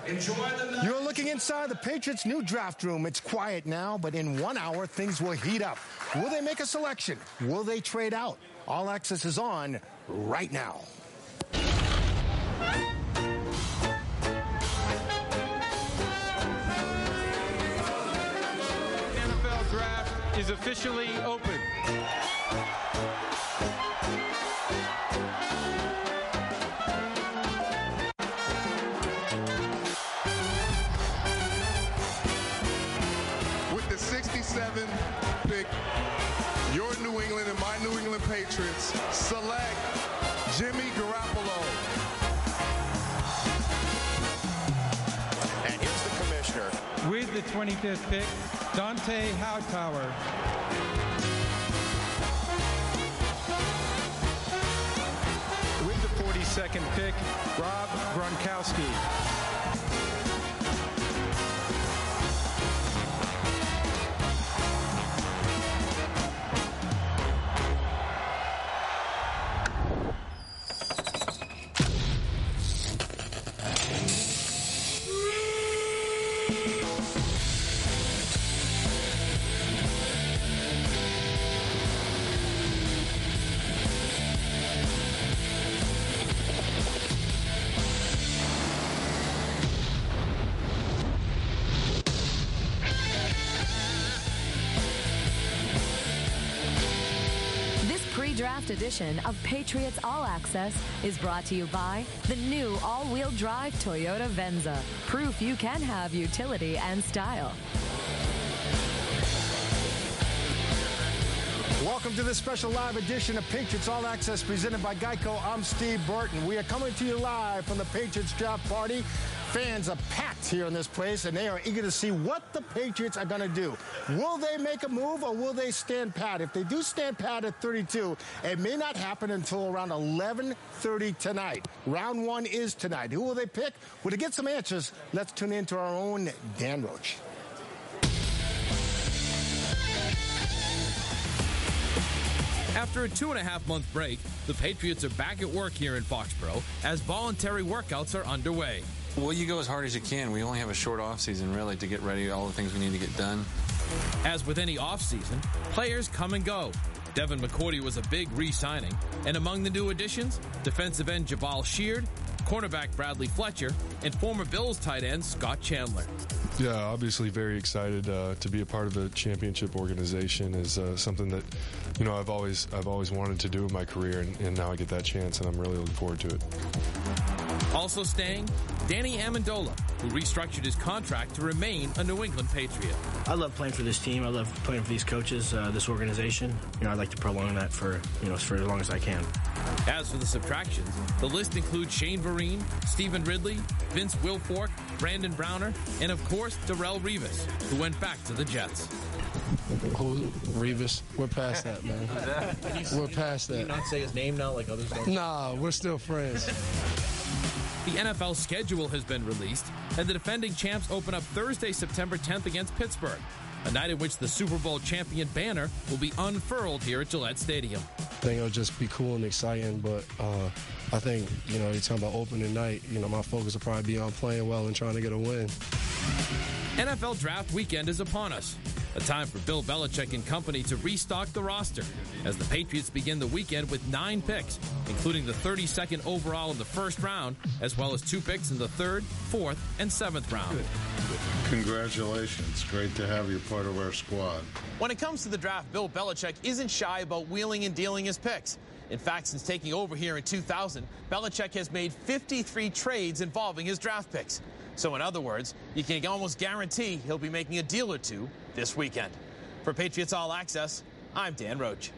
You're looking inside the Patriots' new draft room. It's quiet now, but in 1 hour, things will heat up. Will they make a selection? Will they trade out? All Access is on right now. NFL draft is officially open. With the 67th pick, your New England and my New England Patriots select Jimmy Garoppolo. And here's the commissioner. With the 25th pick, Dante Hightower. With the 42nd pick, Rob Gronkowski. Pre-draft edition of Patriots All Access is brought to you by the new all-wheel drive Toyota Venza. Proof you can have utility and style. Welcome to this special live edition of Patriots All Access presented by Geico. I'm Steve Burton. We are coming to you live from the Patriots draft party. Fans are packed here in this place, and they are eager to see what the Patriots are going to do. Will they make a move, or will they stand pat? If they do stand pat at 32, it may not happen until around 11:30 tonight. Round one is tonight. Who will they pick? Well, to get some answers, let's tune in to our own Dan Roach. After a 2.5-month break, the Patriots are back at work here in Foxborough as voluntary workouts are underway. Well, you go as hard as you can. We only have a short offseason, really, to get ready all the things we need to get done. As with any offseason, players come and go. Devin McCourty was a big re-signing, and among the new additions, defensive end Jabal Sheard, cornerback Bradley Fletcher, and former Bills tight end Scott Chandler. Yeah, obviously very excited to be a part of a championship organization is something that, you know, I've always wanted to do in my career, and now I get that chance, and I'm really looking forward to it. Also staying, Danny Amendola, who restructured his contract to remain a New England Patriot. I love playing for this team. I love playing for these coaches, this organization. You know, I'd like to prolong that for as long as I can. As for the subtractions, the list includes Shane Vereen, Stephen Ridley, Vince Wilfork, Brandon Browner, and of course, Darrelle Revis, who went back to the Jets. Who? Revis? We're past that, man. We're past that. Can you not say his name now like others don't? Nah, we're still friends. The NFL schedule has been released, and the defending champs open up Thursday, September 10th against Pittsburgh, a night in which the Super Bowl champion banner will be unfurled here at Gillette Stadium. I think it'll just be cool and exciting, but I think, you're talking about opening night, my focus will probably be on playing well and trying to get a win. NFL Draft Weekend is upon us. A time for Bill Belichick and company to restock the roster as the Patriots begin the weekend with 9 picks, including the 32nd overall in the first round, as well as 2 picks in the 3rd, 4th, and 7th round. Congratulations. Great to have you part of our squad. When it comes to the draft, Bill Belichick isn't shy about wheeling and dealing his picks. In fact, since taking over here in 2000, Belichick has made 53 trades involving his draft picks. So in other words, you can almost guarantee he'll be making a deal or two this weekend. For Patriots All Access, I'm Dan Roach.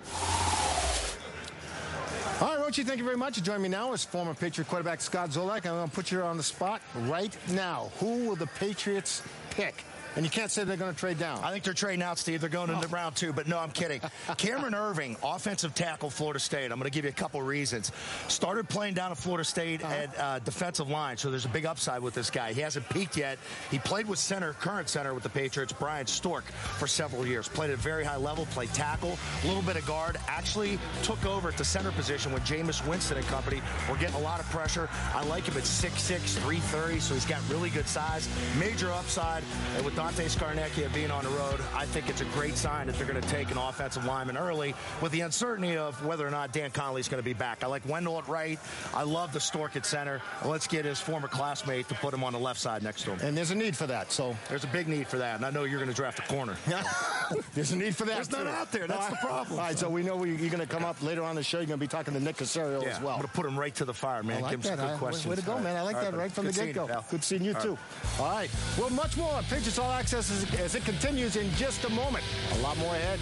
All right, Roachy, thank you very much. Joining me now is former Patriot quarterback Scott Zolak. I'm going to put you on the spot right now. Who will the Patriots pick And you can't say they're going to trade down. I think they're trading out, Steve. They're going into round 2, but no, I'm kidding. Cameron Irving, offensive tackle, Florida State. I'm going to give you a couple reasons. Started playing down at Florida State at defensive line, so there's a big upside with this guy. He hasn't peaked yet. He played with current center with the Patriots, Brian Stork, for several years. Played at a very high level, played tackle, a little bit of guard. Actually took over at the center position when Jameis Winston and company were getting a lot of pressure. I like him at 6'6", 330, so he's got really good size, major upside. And with Dante Scarnecchia being on the road, I think it's a great sign that they're going to take an offensive lineman early with the uncertainty of whether or not Dan Connolly's going to be back. I like Wendell at right. I love the Stork at center. Let's get his former classmate to put him on the left side next to him. And there's a need for that. So there's a big need for that. And I know you're going to draft a corner. There's a need for that. There's none out there. That's the problem. All right, so we know you're going to come up later on the show. You're going to be talking to Nick Caserio as well. I'm going to put him right to the fire, man. I like Give him that. some good questions. Way to go, man. I like that right from the get-go. Good seeing you, too. All right. Well, much more on Patriots All Access as it continues in just a moment. A lot more ahead.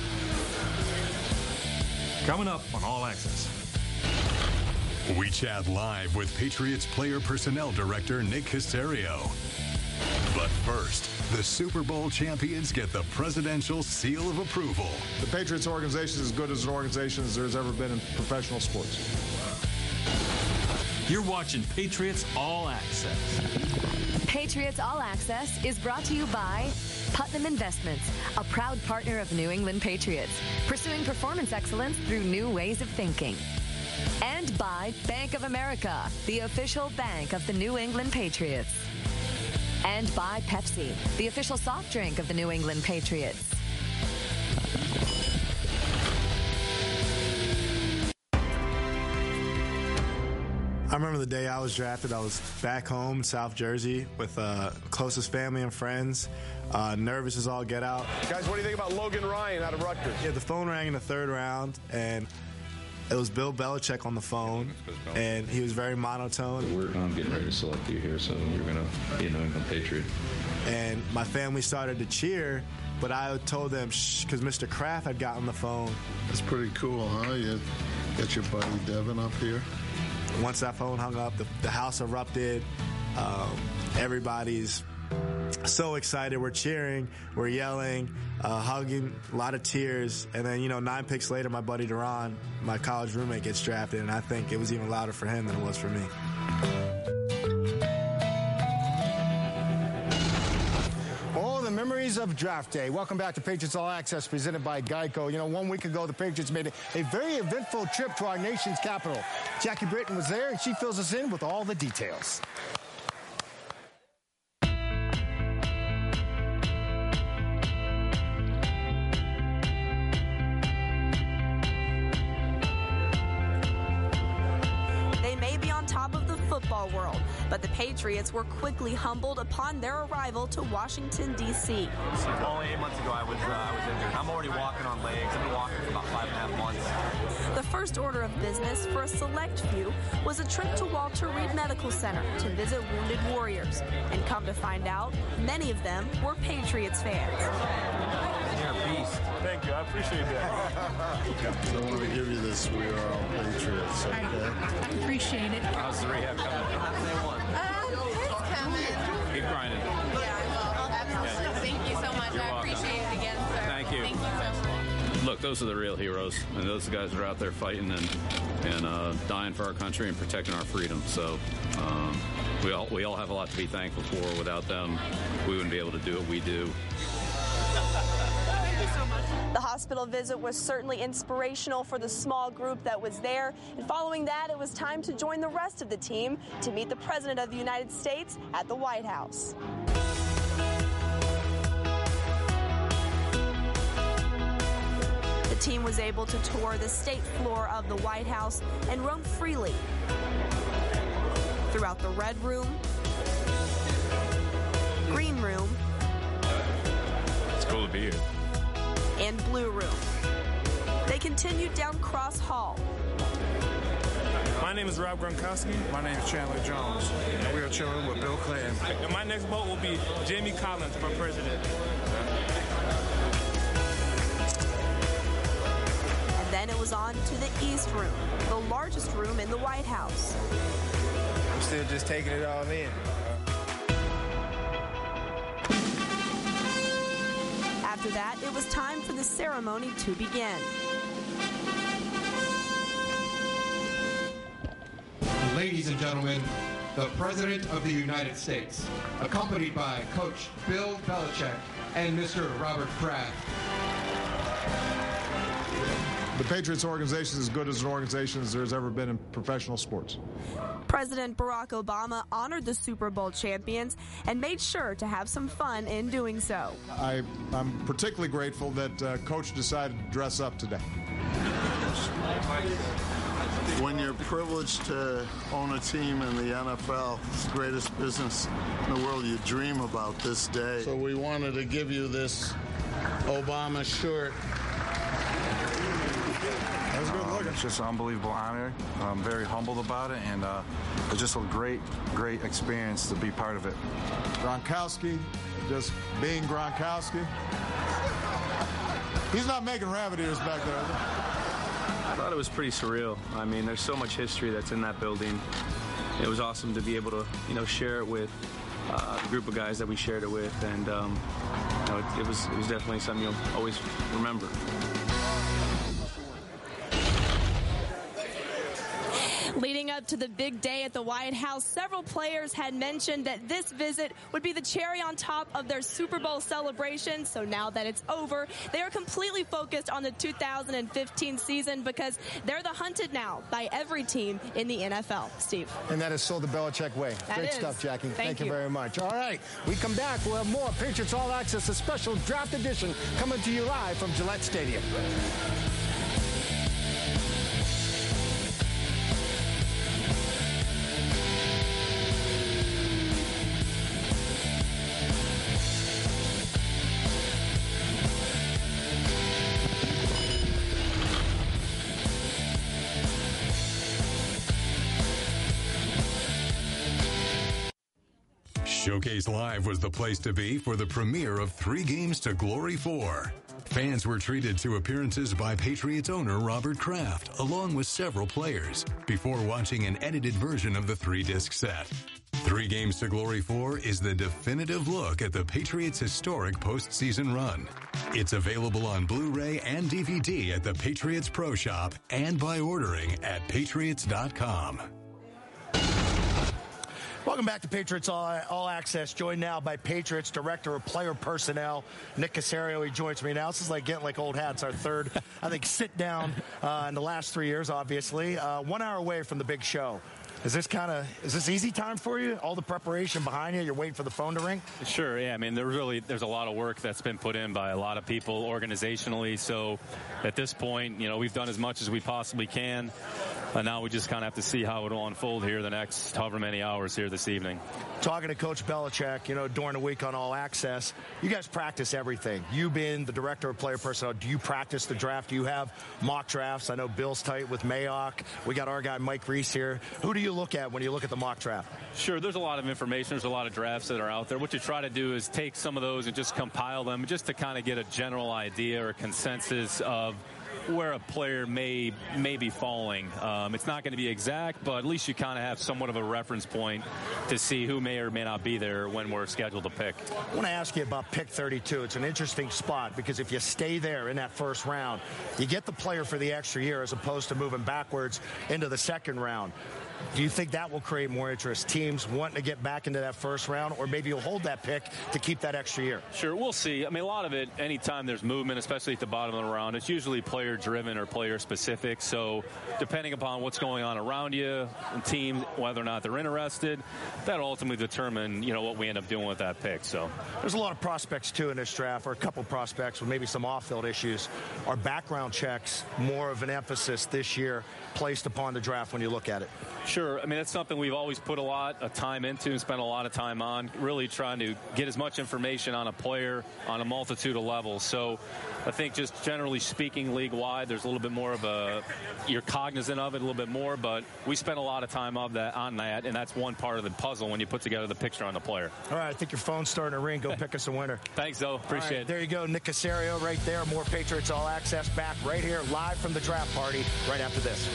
Coming up on All Access. We chat live with Patriots Player Personnel Director Nick Caserio. But first, the Super Bowl champions get the presidential seal of approval. The Patriots organization is as good as an organization as there's ever been in professional sports. You're watching Patriots All Access. Patriots All Access is brought to you by Putnam Investments, a proud partner of New England Patriots, pursuing performance excellence through new ways of thinking. And by Bank of America, the official bank of the New England Patriots. And by Pepsi, the official soft drink of the New England Patriots. I remember the day I was drafted. I was back home in South Jersey with closest family and friends. Nervous as all get out. Guys, what do you think about Logan Ryan out of Rutgers? Yeah, the phone rang in the 3rd round, and it was Bill Belichick on the phone, and he was very monotone. We're getting ready to select you here, so you're going to be a New England Patriot. And my family started to cheer, but I told them, shh, because Mr. Kraft had gotten the phone. That's pretty cool, huh? You got your buddy Devin up here. Once that phone hung up, the house erupted. Everybody's so excited. We're cheering, we're yelling, hugging, a lot of tears. And then, 9 picks later, my buddy Duran, my college roommate, gets drafted. And I think it was even louder for him than it was for me. Oh, the memories of draft day. Welcome back to Patriots All Access, presented by Geico. 1 week ago, the Patriots made a very eventful trip to our nation's capital. Jackie Britton was there, and she fills us in with all the details. Football world, but the Patriots were quickly humbled upon their arrival to Washington, D.C. Only 8 months ago I was injured. I'm already walking on legs. I've been walking for about 5.5 months. The first order of business for a select few was a trip to Walter Reed Medical Center to visit wounded warriors. And come to find out, many of them were Patriots fans. You're a beast. Thank you. I appreciate that. I want to give you this. We are all Patriots. Okay? I appreciate it. How's the rehab coming? It's coming. Keep grinding. Yeah, absolutely. Thank you so much. I appreciate it again, sir. Thank you. Thank you so much. Look, those are the real heroes, and those are the guys that are out there fighting and dying for our country and protecting our freedom. So we all have a lot to be thankful for. Without them, we wouldn't be able to do what we do. The hospital visit was certainly inspirational for the small group that was there. And following that, it was time to join the rest of the team to meet the President of the United States at the White House. The team was able to tour the state floor of the White House and roam freely throughout the Red Room, Green Room, It's cool to be here. and Blue Room. They continued down Cross Hall. My name is Rob Gronkowski. My name is Chandler Jones, and we are chilling with Bill Clinton. And my next vote will be Jamie Collins for president. And then it was on to the East Room, the largest room in the White House. I'm still just taking it all in. After that, it was time for the ceremony to begin. Ladies and gentlemen, the President of the United States, accompanied by Coach Bill Belichick and Mr. Robert Kraft. The Patriots organization is as good as an organization as there's ever been in professional sports. President Barack Obama honored the Super Bowl champions and made sure to have some fun in doing so. I'm particularly grateful that Coach decided to dress up today. When you're privileged to own a team in the NFL, it's the greatest business in the world. You dream about this day. So we wanted to give you this Obama shirt. It's just an unbelievable honor. I'm very humbled about it, and it's just a great experience to be part of it. Gronkowski, just being Gronkowski. He's not making rabbit ears back there. I thought it was pretty surreal. I mean, there's so much history that's in that building. It was awesome to be able to, share it with the group of guys that we shared it with, and it was definitely something you'll always remember. Leading up to the big day at the White House, several players had mentioned that this visit would be the cherry on top of their Super Bowl celebration. So now that it's over, they are completely focused on the 2015 season because they're the hunted now by every team in the NFL. Steve. And that is so the Belichick way. Great stuff, Jackie. Thank you very much. All right, we come back. We'll have more Patriots All Access, a special draft edition coming to you live from Gillette Stadium. Showcase Live was the place to be for the premiere of 3 Games to Glory 4. Fans were treated to appearances by Patriots owner Robert Kraft, along with several players, before watching an edited version of the 3-disc set. 3 Games to Glory 4 is the definitive look at the Patriots' historic postseason run. It's available on Blu-ray and DVD at the Patriots Pro Shop and by ordering at patriots.com. Welcome back to Patriots All Access, joined now by Patriots Director of Player Personnel, Nick Caserio. He joins me now. This is like getting like old hats, our third, I think, sit down in the last 3 years, obviously. 1 hour away from the big show. Is this easy time for you? All the preparation behind you? You're waiting for the phone to ring? Sure, yeah. I mean, there's a lot of work that's been put in by a lot of people organizationally. So at this point, we've done as much as we possibly can. And now we just kind of have to see how it will unfold here the next however many hours here this evening. Talking to Coach Belichick, during the week on All Access, you guys practice everything. You being the Director of Player Personnel, do you practice the draft? Do you have mock drafts? I know Bill's tight with Mayock. We got our guy Mike Reese here. Who do you look at when you look at the mock draft? Sure, there's a lot of information. There's a lot of drafts that are out there. What you try to do is take some of those and just compile them just to kind of get a general idea or a consensus of where a player may be falling. It's not going to be exact, but at least you kind of have somewhat of a reference point to see who may or may not be there when we're scheduled to pick. I want to ask you about pick 32. It's an interesting spot because if you stay there in that first round, you get the player for the extra year as opposed to moving backwards into the second round. Do you think that will create more interest? Teams wanting to get back into that first round, or maybe you'll hold that pick to keep that extra year? Sure, we'll see. I mean, a lot of it, anytime there's movement, especially at the bottom of the round, it's usually player-driven or player-specific. So depending upon what's going on around you, and team, whether or not they're interested, that'll ultimately determine, what we end up doing with that pick. So there's a lot of prospects, too, in this draft, or a couple prospects with maybe some off-field issues. Are background checks more of an emphasis this year placed upon the draft when you look at it? Sure. I mean, that's something we've always put a lot of time into and spent a lot of time on, really trying to get as much information on a player on a multitude of levels. So I think just generally speaking, league-wide, there's a little bit more of you're cognizant of it a little bit more, but we spent a lot of time on that, and that's one part of the puzzle when you put together the picture on the player. All right, I think your phone's starting to ring. Go pick us a winner. Thanks, though. Appreciate it. There you go, Nick Caserio right there. More Patriots All Access back right here, live from the draft party right after this.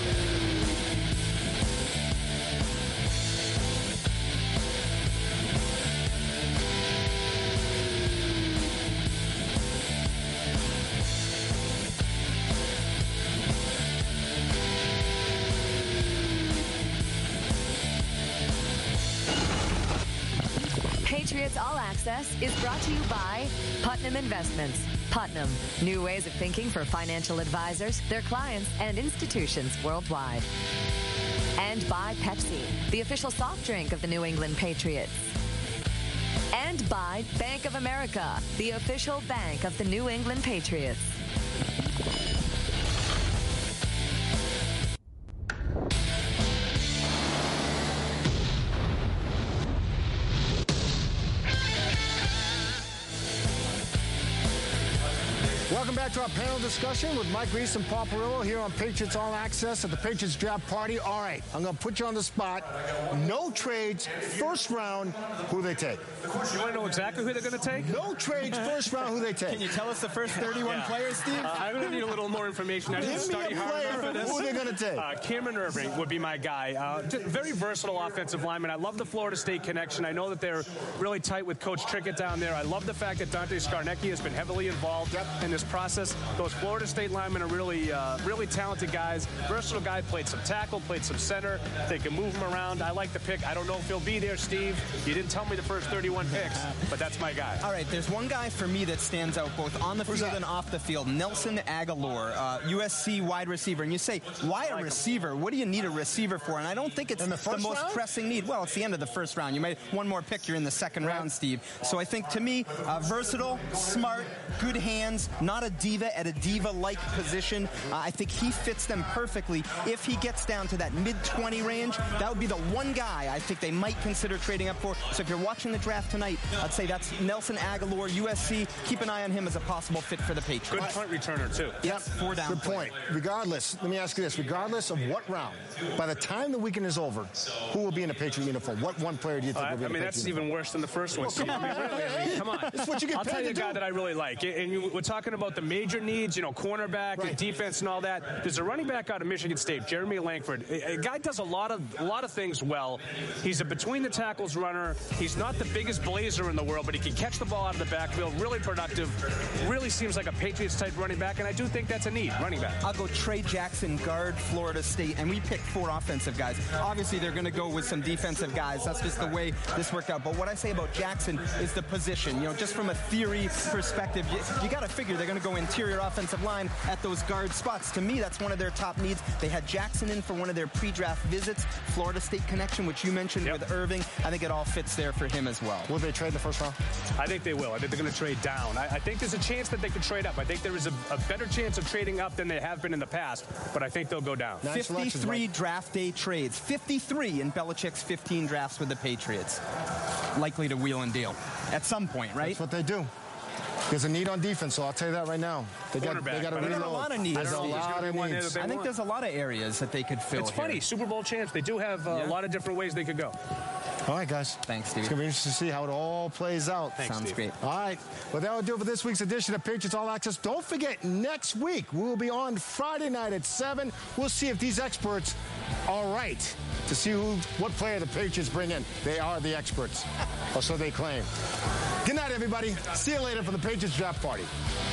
Patriots All Access is brought to you by Putnam Investments. Putnam, new ways of thinking for financial advisors, their clients, and institutions worldwide. And by Pepsi, the official soft drink of the New England Patriots. And by Bank of America, the official bank of the New England Patriots. Welcome back to our panel discussion with Mike Reese and Paul Perillo here on Patriots All Access at the Patriots Draft Party. All right, I'm going to put you on the spot. No trades, first round, who they take? You want to know exactly who they're going to take? No trades, first round, who they take. Can you tell us the first 31 players, Steve? I'm going to need a little more information. I didn't study hard enough for this. Who are they going to take? Cameron Irving would be my guy. Very versatile offensive lineman. I love the Florida State connection. I know that they're really tight with Coach Trickett down there. I love the fact that Dante Scarnecchia has been heavily involved in this process. Those Florida State linemen are really talented guys. Versatile guy, played some tackle, played some center. They can move him around. I like the pick. I don't know if he'll be there, Steve. You didn't tell me the first 31 picks, but that's my guy. All right, there's one guy for me that stands out both on the field and off the field. Nelson Aguilar, USC wide receiver. And you say, why a receiver? What do you need a receiver for? And I don't think it's the most pressing need. Well, it's the end of the first round. You might one more pick. You're in the second round, Steve. So I think, to me, versatile, smart, good hands, not a diva at a diva-like position. I think he fits them perfectly. If he gets down to that mid-20 range, that would be the one guy I think they might consider trading up for. So if you're watching the draft tonight, I'd say that's Nelson Aguilar, USC. Keep an eye on him as a possible fit for the Patriots. Good punt returner, too. Yep, 4 down. Good point. Regardless, let me ask you this. Regardless of what round, by the time the weekend is over, who will be in a Patriot uniform? What one player do you think will be in a Patriot uniform? That's even worse than the first one. Well, come on. It's what you get I'll tell you a guy that I really like. And we're talking about the major needs, cornerback and defense and all that. There's a running back out of Michigan State, Jeremy Langford. A guy does a lot of things well. He's a between the tackles runner. He's not the biggest blazer in the world, but he can catch the ball out of the backfield. Really productive. Really seems like a Patriots type running back, and I do think that's a need, running back. I'll go Trey Jackson, guard, Florida State, and we picked 4 offensive guys. Obviously, they're going to go with some defensive guys. That's just the way this worked out. But what I say about Jackson is the position. Just from a theory perspective, you got to figure they're going to go interior offensive line at those guard spots. To me, that's one of their top needs. They had Jackson in for one of their pre-draft visits. Florida State connection, which you mentioned with Irving. I think it all fits there for him as well. Will they trade the first round? I think they will. I think they're going to trade down. I think there's a chance that they could trade up. I think there is a better chance of trading up than they have been in the past, but I think they'll go down. 53 draft day trades. 53 in Belichick's 15 drafts with the Patriots. Likely to wheel and deal at some point, right? That's what they do. There's a need on defense, so I'll tell you that right now. They got to reload. There's a lot of needs. There's a lot of needs. I think there's a lot of areas that they could fill. It's funny, Super Bowl champs, they do have a lot of different ways they could go. All right, guys. Thanks, Steve. It's going to be interesting to see how it all plays out. Thanks, Sounds great. All right. Well, that will do it for this week's edition of Patriots All Access. Don't forget, next week, we will be on Friday night at 7. We'll see if these experts are right to see what player the Patriots bring in. They are the experts, or so they claim. Good night, everybody. See you later for the Patriots Draft Party.